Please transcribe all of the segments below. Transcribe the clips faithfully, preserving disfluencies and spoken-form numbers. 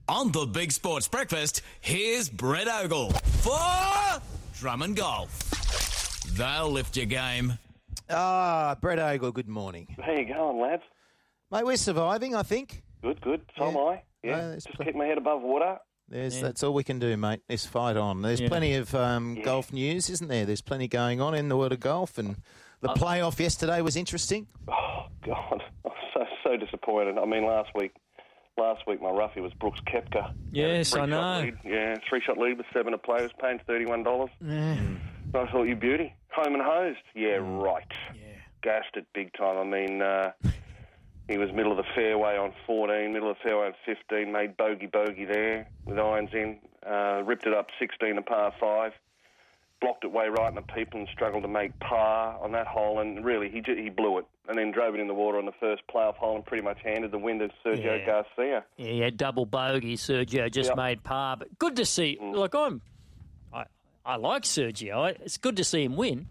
On the Big Sports Breakfast, here's Brett Ogle for Drummond Golf. They'll lift your game. Ah, Brett Ogle, good morning. How you going, lads? Mate, we're surviving, I think. Good, good. So am Yeah. I. Yeah, No, there's just pl- keep my head above water. There's, Yeah. That's all we can do, mate, is fight on. There's Yeah. plenty of um, Yeah. golf news, isn't there? There's plenty going on in the world of golf, and the playoff yesterday was interesting. Oh, God. I'm so, so disappointed. I mean, last week, last week my roughie was Brooks Koepka. Yes, Had a I three-shot know. lead. Yeah, three-shot lead with seven to play. Was paying thirty-one dollars. Yeah. I thought, you beauty. Home and hosed. Yeah, right. Yeah. Gassed it big time. I mean, uh, he was middle of the fairway on fourteen, middle of the fairway on fifteen, made bogey-bogey there with irons in, uh, ripped it up sixteen to par five, blocked it way right in the people and struggled to make par on that hole, and really, he he blew it, and then drove it in the water on the first playoff hole and pretty much handed the win to Sergio Yeah. Garcia. Yeah, he had double bogey. Sergio just Yep. made par. But good to see. Look, I'm, I, I like Sergio. I- It's good to see him win.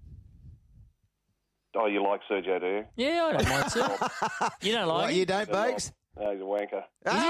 Oh, you like Sergio, do you? Yeah, I don't mind Sergio. You don't like What, him? you don't, Bogues? No, he's a wanker.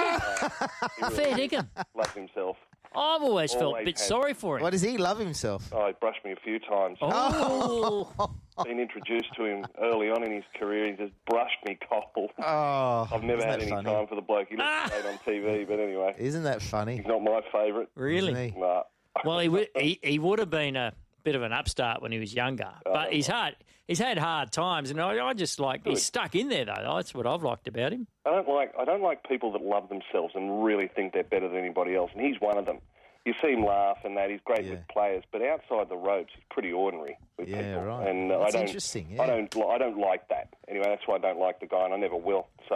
He really Fair dinkum. loves himself. I've always felt a Always bit has. sorry for him. What does he love himself? Oh, he brushed me a few times. Oh, Been introduced to him early on in his career. He just brushed me cold. Oh, I've never isn't had that any funny? time for the bloke. He looks great on T V, but anyway, Isn't that funny? he's not my favourite. really? Isn't he? Nah. Well, he, w- he he would have been a bit of an upstart when he was younger, but he's had he's had hard times, and I, I just like he's stuck in there though. That's what I've liked about him. I don't like I don't like people that love themselves and really think they're better than anybody else, and he's one of them. You see him laugh and that he's great Yeah. with players, but outside the ropes, he's pretty ordinary with Yeah, people. right. And uh, That's I don't, interesting, yeah. I don't, li- I don't like that. Anyway, that's why I don't like the guy, and I never will. So,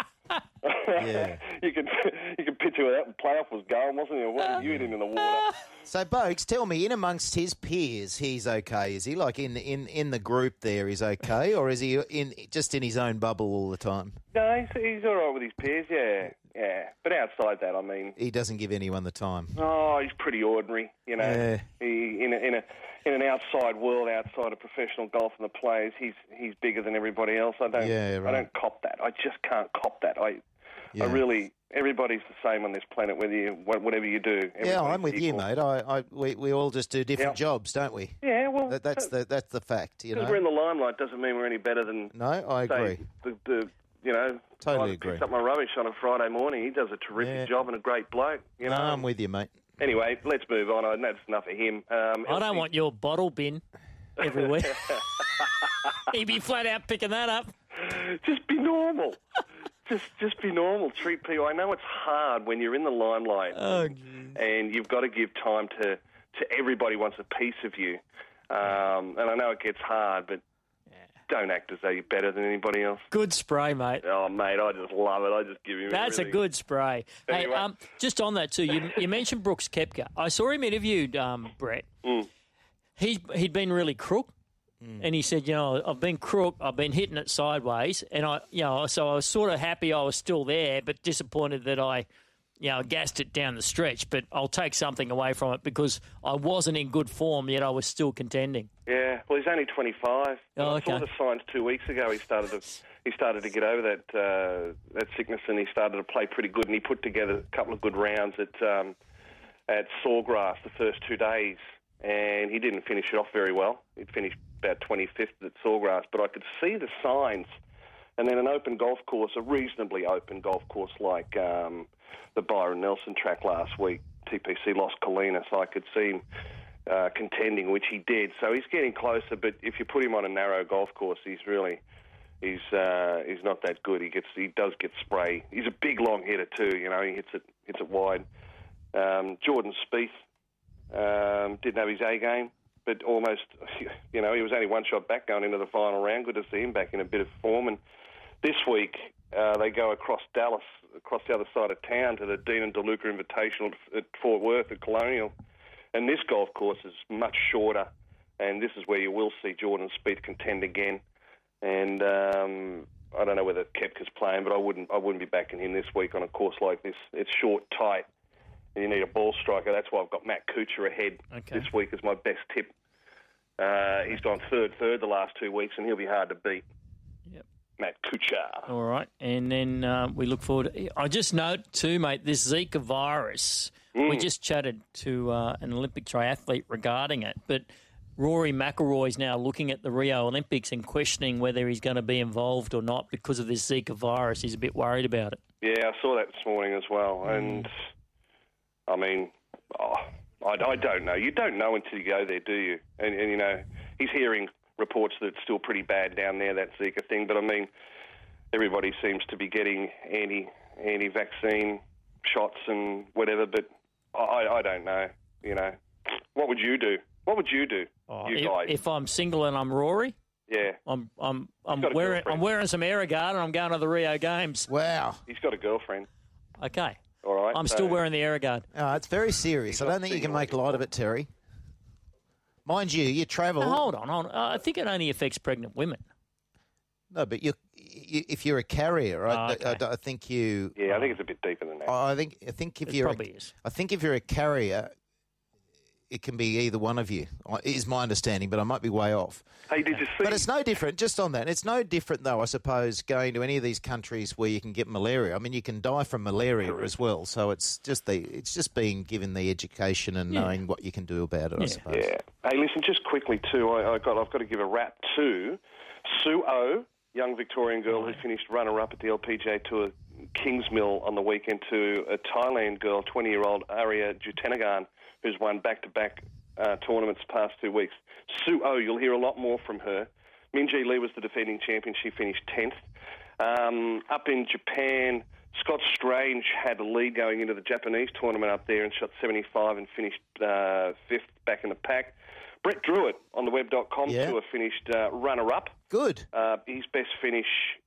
Yeah. you can you can picture where that playoff was going, wasn't it? What you hitting in the water? So, Bogues, tell me, in amongst his peers, he's okay. Is he like in in, in the group there? He's okay, or is he in just in his own bubble all the time? No, he's, he's all right with his peers, yeah, yeah. But outside that, I mean, He doesn't give anyone the time. oh, he's pretty ordinary, you know. Yeah. He in a, in a in an outside world, outside of professional golf and the players, he's he's bigger than everybody else. I don't, Yeah, right. I don't cop that. I just can't cop that. I, Yeah. I really, everybody's the same on this planet, whether you wha- whatever you do. Yeah, everybody's I'm with you, equal. mate. I, I we, we all just do different Yeah. jobs, don't we? Yeah, well, That, that's the that's the fact, you because we're in know. the limelight doesn't mean we're any better than. No, I say, agree. the, the you know, Totally guy that agree. picks up my rubbish on a Friday morning. He does a terrific Yeah. job and a great bloke. You know. No, I'm with you, mate. Anyway, let's move on. I know that's enough of him. Um, I don't want your bottle bin every week. He'd be flat out picking that up. Just be normal. just just be normal. Treat people. I know it's hard when you're in the limelight Oh, and you've got to give time to, to everybody wants a piece of you. Um, and I know it gets hard, but don't act as though you're better than anybody else. good spray, mate. Oh, mate, I just love it. I just give him That's a everything. good spray. Hey, Anyway. um, just on that too, you, you mentioned Brooks Koepka. I saw him interviewed, um, Brett. Mm. He he'd been really crook, and he said, you know, I've been crook, I've been hitting it sideways, and I, you know, so I was sort of happy I was still there, but disappointed that I, you know, gassed it down the stretch. But I'll take something away from it because I wasn't in good form, yet I was still contending. Yeah, well, he's only twenty-five. Oh, I saw okay. the signs two weeks ago. He started to he started to get over that uh, that sickness, and he started to play pretty good. And he put together a couple of good rounds at um, at Sawgrass the first two days, and he didn't finish it off very well. He'd finished about twenty-fifth at Sawgrass, but I could see the signs. And then an open golf course, a reasonably open golf course like um, the Byron Nelson track last week, T P C Los Colinas, I could see him uh, contending, which he did. So he's getting closer, but if you put him on a narrow golf course, he's really he's uh, he's not that good. He gets he does get spray. He's a big long hitter too. You know, he hits it hits it wide. Um, Jordan Spieth um, didn't have his A game, but almost, you know, he was only one shot back going into the final round. Good to see him back in a bit of form. And this week uh, they go across Dallas, across the other side of town to the Dean and DeLuca Invitational at Fort Worth at Colonial. And this golf course is much shorter, and this is where you will see Jordan Spieth contend again. And um, I don't know whether Koepka's playing, but I wouldn't I wouldn't be backing him this week on a course like this. It's short, tight, and you need a ball striker. That's why I've got Matt Kuchar ahead Okay. this week as my best tip. Uh, he's gone third, third the last two weeks, and he'll be hard to beat. Yep. Matt Kuchar. All right. And then uh, we look forward. To, I just note, too, mate, this Zika virus. Mm. We just chatted to uh, an Olympic triathlete regarding it, but Rory McIlroy's now looking at the Rio Olympics and questioning whether he's going to be involved or not because of this Zika virus. He's a bit worried about it. Yeah, I saw that this morning as well. Mm. And, I mean, oh, I, I don't know. You don't know until you go there, do you? And, and, you know, he's hearing reports that it's still pretty bad down there, that Zika thing. But, I mean, everybody seems to be getting anti, anti-vaccine shots and whatever. But I, I don't know, you know. What would you do? What would you do, oh, you if, guys? If I'm single and I'm Rory? Yeah. I'm I'm I'm wearing I'm wearing some Aerogard and I'm going to the Rio Games. Wow. He's got a girlfriend. Okay. All right. I'm so still wearing the Aerogard. Oh, it's very serious. I don't think you can make light of it, Terry. Mind you, you travel. Now, hold on, hold on. Uh, I think it only affects pregnant women. No, but you, you if you're a carrier, I, Oh, okay. I, I think you. Yeah, I think it's a bit deeper than that. I think I think if It you're probably a, is. I think if you're a carrier, it can be either one of you. Is my understanding, but I might be way off. Hey, did you see? But it's no different. Just on that, it's no different though. I suppose going to any of these countries where you can get malaria. I mean, you can die from malaria Correct. as well. So it's just the it's just being given the education and Yeah. knowing what you can do about it. I Yeah. suppose. Yeah. Hey, listen, just quickly too, I, I got I've got to give a rap to Sue O, young Victorian girl who finished runner-up at the L P G A Tour Kingsmill on the weekend, to a Thailand girl, twenty-year-old Arya Jutanagan, who's won back-to-back uh, tournaments the past two weeks. Sue O, you'll hear a lot more from her. Minjee Lee was the defending champion. She finished tenth. Um, up in Japan, Scott Strange had a lead going into the Japanese tournament up there and shot seventy-five and finished uh, fifth back in the pack. Brett Druitt on the web dot com Yeah. tour finished uh, runner-up. Good. Uh, his best finish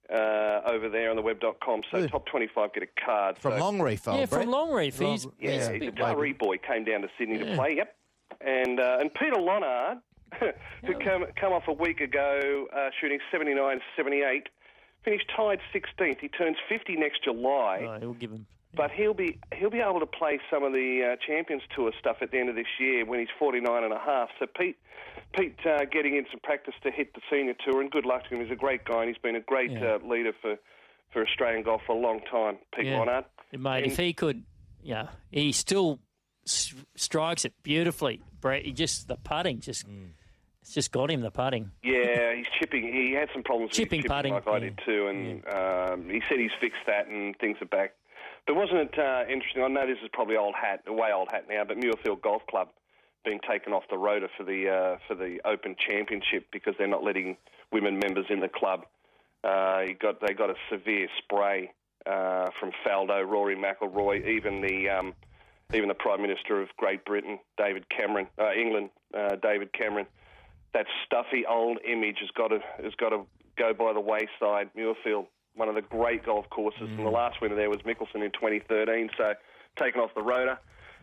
uh, over there on the web dot com. So Good. top twenty-five get a card. From so, Longreef, old Yeah, Brett. from Longreef. He's, Long- Yeah, he's yeah, a he's a bit Taree boy, came down to Sydney Yeah. to play, yep. And uh, and Peter Lonard, who come, come off a week ago uh, shooting seventy-nine seventy-eight, finished tied sixteenth. He turns fifty next July. Oh, he'll give him. But he'll be he'll be able to play some of the uh, Champions Tour stuff at the end of this year when he's forty-nine and a half. So Pete, Pete uh, getting in some practice to hit the senior tour, and good luck to him. He's a great guy, and he's been a great Yeah. uh, leader for, for Australian golf for a long time, Pete Yeah. Lonard. Mate, And- if he could, yeah, he still s- strikes it beautifully. Brett, he just, the putting, just, it's just got him, the putting. Yeah, he's chipping. He had some problems Chipping, with his putting, chipping, like I yeah. did too, and um, he said he's fixed that and things are back. But wasn't it uh, interesting? I know this is probably old hat, way old hat now, but Muirfield Golf Club being taken off the rota for the uh, for the Open Championship because they're not letting women members in the club. Uh, he got they got a severe spray uh, from Faldo, Rory McIlroy, even the um, even the Prime Minister of Great Britain, David Cameron, uh, England, uh, David Cameron. That stuffy old image has got to has got to go by the wayside. Muirfield, one of the great golf courses, and the last winner there was Mickelson in twenty thirteen. So taken off the rota.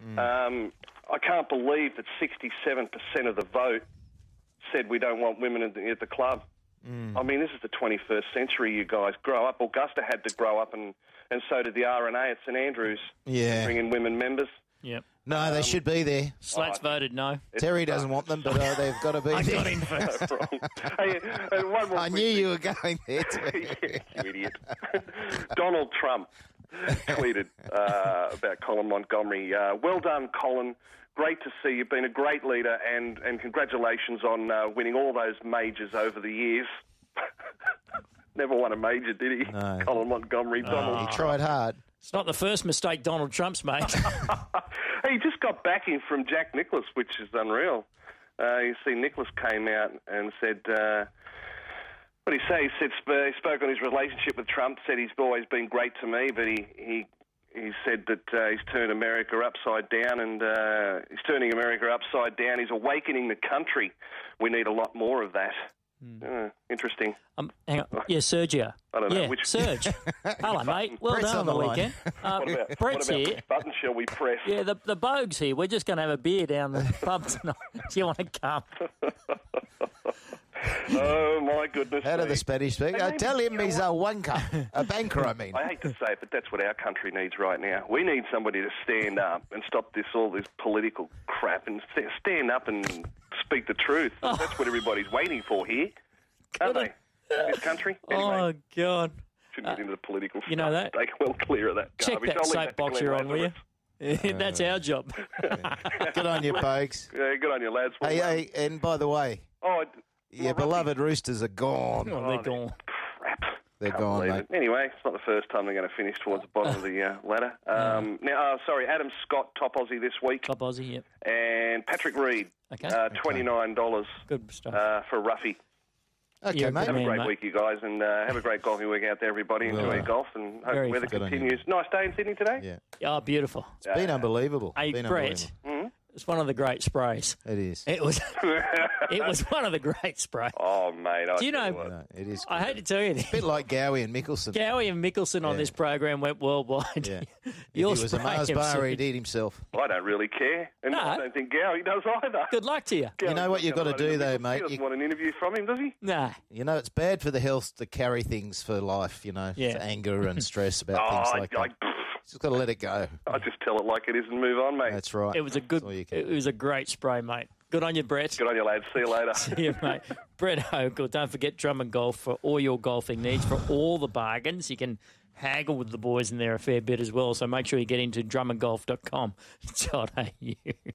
Um, I can't believe that sixty-seven percent of the vote said we don't want women at the, at the club. I mean, this is the twenty-first century, you guys. Grow up. Augusta had to grow up, and, and so did the R N A at St Andrews. Yeah. Bring in women members. Yep. No, they should be there. Slats voted no. Terry doesn't want them, but uh, they've got to be I there. got him first. No problem. Hey, and one more I quick knew thing. you were going there, Terry. You idiot. Donald Trump tweeted uh, about Colin Montgomery. Uh, well done, Colin. Great to see you. You've been a great leader, and, and congratulations on uh, winning all those majors over the years. Never won a major, did he? No. Colin Montgomery. Donald He tried hard. It's not the first mistake Donald Trump's made. Hey, he just got backing from Jack Nicklaus, which is unreal. Uh, you see, Nicklaus came out and said, uh, what did he say? He said he spoke on his relationship with Trump, said he's always been great to me, but he he, he said that uh, he's turned America upside down, and uh, he's turning America upside down. He's awakening the country. We need a lot more of that. Uh, interesting. um, hang on. Yeah, Sergio. I don't know, Yeah, which- Serge. Hello, mate. Well Brett's done on on the the line. weekend. Uh, What about, Brett's what about here. which button shall we press? Yeah, the the Bogue's here. We're just going to have a beer down the pub tonight. Do you want to come? Oh, my goodness. How do me. the Spanish speak? Hey, Uh, maybe- tell him you know he's a wanker. A banker, I mean. I hate to say it, but that's what our country needs right now. We need somebody to stand up and stop this all this political crap and st- stand up and speak the truth. That's what everybody's waiting for here, aren't they? in this country. Anyway, Oh, God. shouldn't get into the political you know stuff. that? Stay well clear of that Check garbage. that I'll leave to soapbox Glenn you're on, will you? Lazarus. That's our job. Good on you, Bogues. Yeah, good on you, lads. Well Hey, done. hey, and by the way, Oh, your beloved Roosters are gone. Oh, they're gone. crap. They're Can't gone, believe mate. it. Anyway, it's not the first time they're going to finish towards the bottom of the uh, ladder. Um, now, uh, sorry, Adam Scott, top Aussie this week, Top Aussie, yep. and Patrick Reed, Okay. uh, twenty-nine dollars Good stuff. uh, for Ruffy. Okay, You're a mate. Have a Man, great mate. week, you guys, and uh, have a great golfing week out there, everybody. Enjoy Well, your golf, and hope very the weather good on you. continues. Nice day in Sydney today. Yeah. Oh, beautiful. It's been unbelievable. Hey, been Brett, unbelievable. it's one of the great sprays. It is. It was it was one of the great sprays. Oh, mate. I Do you tell know- what. No, it is. I good. hate to tell you A this. bit like Gowie and Mickelson. Gowie and Mickelson on Yeah. this program went worldwide. Yeah. If Your he was a spray Mars M C. bar, he'd eat himself. I don't really care, and No. I don't think Gowie does either. Good luck to you. You know what you've got to do, though, mate? He doesn't You- want an interview from him, does he? Nah. You know, it's bad for the health to carry things for life, you know, Yeah. for anger and stress about Oh, things I, like I, that. Just got to let it go. I just tell it like it is and move on, mate. That's right. It was a good That's all you can it do. was a great spray, mate. Good on you, Brett. Good on you, lads. See you later. See you, mate. Brett Ogle. Don't forget Drummond Golf for all your golfing needs, for all the bargains. You can haggle with the boys in there a fair bit as well. So make sure you get into drummond golf dot com dot a u.